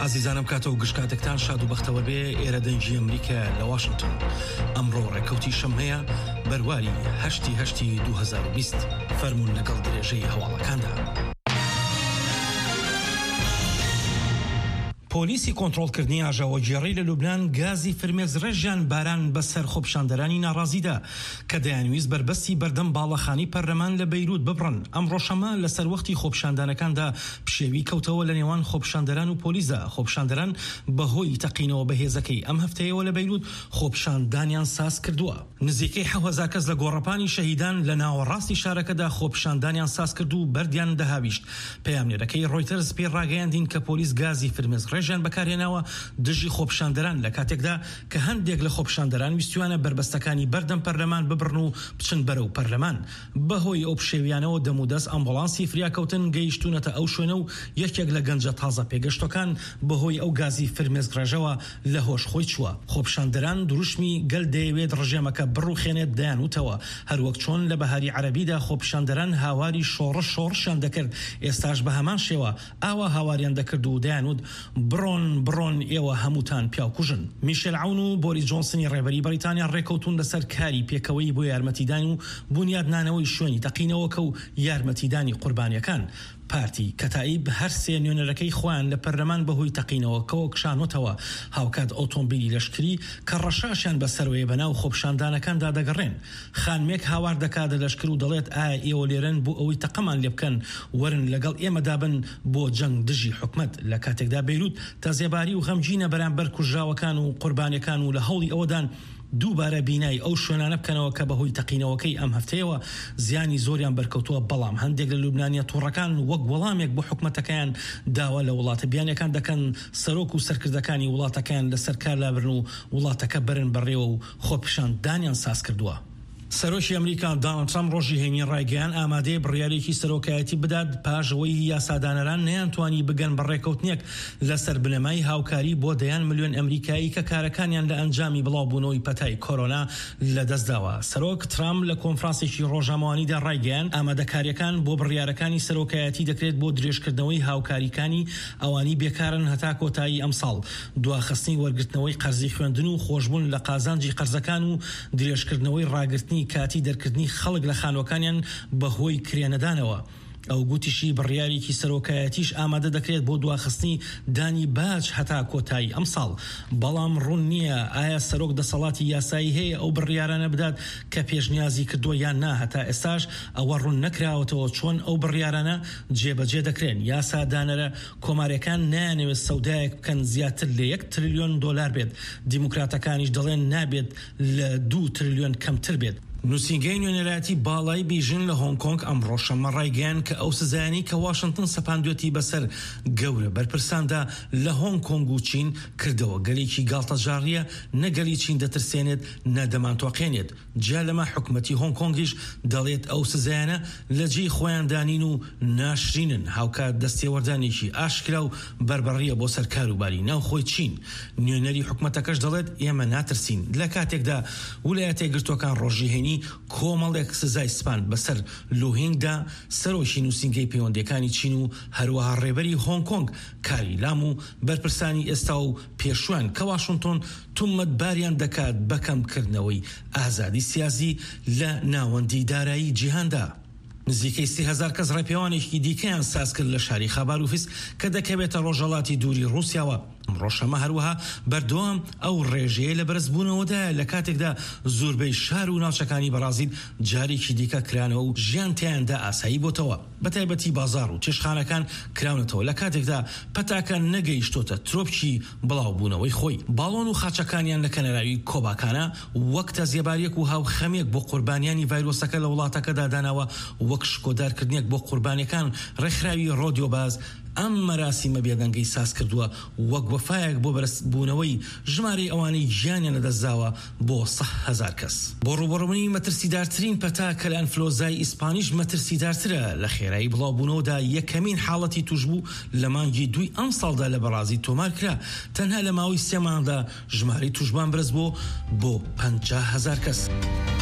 عزیزانم کاتەوە گشتکاتێکتان شاد و بەختەوە بێ ئێرە دەنجی ئەمریکا لە واشنگتن. ئەمڕۆ ڕێکەوتی شەمەیە بەرواری 8/8/2020 فەرموون لەگەڵ درێژەی هەواڵەکاندا. پۆلیسی کۆنتڕۆڵکردنی ئاژاوەجێڕەی لە لوبنان گازی فرمێز ڕێژیان باران بەسەر خۆپشاندەرانی ناڕازیدا کە دەیانویست بربەستی بەردەم باڵەخانی پەرلەمان لە بەیروت ببڕن. ئەمڕۆ شەمە لەسەر وەختی خۆپشاندانەکاندا پشێوی کەوتەوە لە نێوان خۆپشاندەران و پۆلیسدا. خۆپشاندەران بەهۆی تەقینەوە بەهێزەکەی ئەم هەفتەیەوە لە بەیروت خۆپشاندانیان ساز کردووە. نزیکەی 7,000 کەس لە گۆڕەپانی شەهیدان لە ناوەڕاستی شارەکەدا خۆپشاندانیان ساز کرد و بەردیان دەهاویشت. پەیامنێرەکەی ڕۆیتەرز پێ ڕاگەیاندین کە پۆلیس گازی فرمێز ژیان بەکارهێناوە دژی خۆپشاندەران لە کاتێکدا کە هەندێک لە خۆپشاندەران ویستوانە بربەستەکانی بەردەم پەرلەمان ببڕن و بچن بەرەو پەرلەمان. بەهۆی ئەو پشێویانەوە دەمودەست ئەمبوڵانسی فریاکەوتن گەیشتونەتە ئەو شوێنە و یەکێک لە گەنجە تازە پێگەشتەکان بەهۆی ئەو گازی فرمێز ڕێژەوە لە هۆش خۆی چووە. خۆپشاندەران دروشمی گەل دەیەوێت ڕژێمەکە بڕوخێنێت دایانوتەوە. هەروەک چۆن لە بەهاری عەرەبیدا خۆپشاندەران هاواری شۆڕشیان دەکرد، ئێستاش بە هەمان شێوە ئاوا هاواریان دەکرد و دایانوت بڕۆن ئێوە هەمووتان پیاوکوژن. میشێل عون و بۆری جۆنسنی ڕێبەری بەریتانیا ڕێکەوتون لەسەر کاری پێکەوەی بۆ یارمەتیدان و بنیادنانەوەی شوێنی تەقینەوەکە و یارمەتیدانی قوربانیەکان. پارتی کەتایب هەر سێ نوێنەرەکەی خۆیان لە پەرلەمان بەهۆی تەقینەوەکەوە کشانوتەوە. هاوکات ئۆتۆمبیلی لەشکری کە ڕەشاشیان بەسەرەوەی بەناو خۆپشاندانەکاندا دەگەڕێن. خانمێک هاوار دەکات لە لەشکر و دەڵێت ئایا ئێوە لێرەن بۆ ئەوەی تەقەمان لێ بکەن وەرن لەگەڵ ئێمەدا بن بۆ جەنگ دژی حکومەت. لە کاتێکدا بەیروت تازێباری و غەمجینە بەرامبەر کوژراوەکان و قوربانیەکان و لە هەوڵی ئەوەدان دووبارە بینای ئەو شوێنانە بکەنەوە کە بەهۆی تەقینەوەکەی ئەم هەفتەیەوە زیانی زۆریان بەرکەوتووە. بەڵام هەندێک لە لوبنانیە تووڕەکان وەک وەڵامێک بۆ حکومەتەکەیان داوا لە وڵاتە بیانەکان دەکەن سەرۆک و سەرکردەکانی وڵاتەکەیان لەسەر کار لابرن و وڵاتەکە بەرن بەڕێوە و خۆپشاندانیان ساز کردووە. سەرۆکی ئەمریکا دۆناڵد ترامپ ڕۆژی هێنی ڕایگەیان ئامادەی بڕیارێکی سەرۆکایەتی بدات پاژەوەی یاسادانەران نەیانتوانی بگەن بەڕێکەوتنێک لەسەر بنەمای هاوکاری بۆ 10 ملیۆن ئەمریکایی کە کارەکانیان لە ئەنجامی بڵاوبوونەوەی پەتای کۆرۆنا لەدەستداوە. سەرۆک ترامپ لە کۆنفرانسێکی ڕۆژنامەوانیدا ڕایگەیان ئامادەکاریەکان بۆ بڕیارەکانی سەرۆکایەتی دەکرێت بۆ درێژکردنەوەی هاوکاریەکانی ئەوانی بێکارن هەتا کۆتایی ئەم ساڵ، دواخستنی وەرگرتنەوەی قەرزی خوێندن و خۆشبوون لە قازانجی قەرزەکان و درێژکردنەوەی ڕاگرتنی کاتی دەرکردنی خەڵک لە خانوەکانیان بەهۆی کرێنەدانەوە. ئەو گوتیشی بڕیارێکی سەرۆکایەتیش ئامادە دەکرێت بۆ دواخستنی دانی باج هەتا کۆتایی ئەم ساڵ. بەڵام ڕوون نییە ئایا سەرۆک دەسەڵاتی یاسایی هەیە ئەو بڕیارانە بدات کە پێشنیازی کردووە یان نا. هەتا ئێستاش ئەوە ڕوون نەکراوەتەوە چۆن ئەو بڕیارانە جێبەجێ دەکرێن. یاسادانەرە کۆمارەکان نایانەوێت سەودایەک بکەن زیاتر لە 1 تریلیۆن دۆلار بێت. دیموکراتەکانیش دەڵێن نابێت لە 2 تریلیۆن کەمتر بێت. نووسینگەی نوێنەراتی باڵای بیژن لە هۆنگ کۆنگ ئەمڕۆ شەمە ڕایگەیان کە ئەو سزایانی کە واشنگتن سەپاندوێتی بەسەر گەورە بەرپرساندا لە هۆنگ کۆنگ و چین کردەوە گەلێکی گاڵتەجاڕیە، نەگەلی چین دەترسێنێت نەدەمانتۆقێنێت. جا لەمە حکومەتی هۆنگ کۆنگیش دەڵێت ئەو سزایانە لە جێی خۆیان دانین و ناشرینن. هاوکات دەستێوەردانێکی ئاشکرا و بربەڕیە بۆ سەر کاروباری ناوخۆی چین. نوێنەری حکومەتەکەش دەڵێت ئێمە ناترسین. لە کاتێکدا ویلایەتە یەکگرتووەکان ڕۆژی هێنی کۆمەڵێک سزای سپاند بەسەر لۆهینگدا، سەرۆکی نووسینگەی پەیوەندیەکانی چین و هەروەها ڕێبەری هۆنگ کۆنگ کاری لام و بەرپرسانی ئێستا و پێشوان کە واشنگتن تومەتباریان دەکات بەکەمکردنەوەی ئازادی سیاسی لە ناوەندی دارایی جیهاندا. نزیکەی 30,000 کەس ڕێپێوانێکی دیکەیان ساز کرد لە شاری خاباروفیس کە دەکەوێتە ڕۆژهەڵاتی دووری رووسیاوە. ڕۆژەمە هەروەها بەردەوام ئەو ڕێژەیە لە بەرزبوونەوەدا لە کاتێکدا زۆربەی شار و ناوچەکانی بەرازیل جارێکی دیکە کرانەوە و ژیان تیاندا ئاسایی بۆتەوە. بەتایبەتی بازار و چێشخانەکان کراونەتەوە لە کاتێکدا پەتاکە نەگەیشتۆتە ترۆپکی بڵاوبوونەوەی خۆی. باڵۆن و خاچەکانیان لە کەنەراوی کۆباکانە وەک تەزیێباریەک و هاو خەمێک بۆ قوربانیانی ڤایرۆسەکە لە وڵاتەکەدا داناوە وەک شکۆدارکردنێک بۆ قوربانیەکان. ڕێکخراوی ڕۆدیۆباز ئەم مەراسیمە بێدەنگەی ساز کردووە وەک وەفایەک بۆ بەرزبوونەوەی ژمارەی ئەوانەی گیانیان لەدەستداوە بۆ 100,000 کەس. بۆ ڕوبەڕوونی مەترسیدارترین پەتا کە لە ئەنفلۆزای ئیسپانیش مەترسیدارترە لە خێرایی بڵاوبوونەوەدا یەکەمین حاڵەتی توشبوو لە مانگی 2 ئەم ساڵدا لە بەرازی تۆمار کرا. تەنها لە ماوەی 3 مانگدا ژمارەی توشبان بەرز بۆ 50,000 کەس.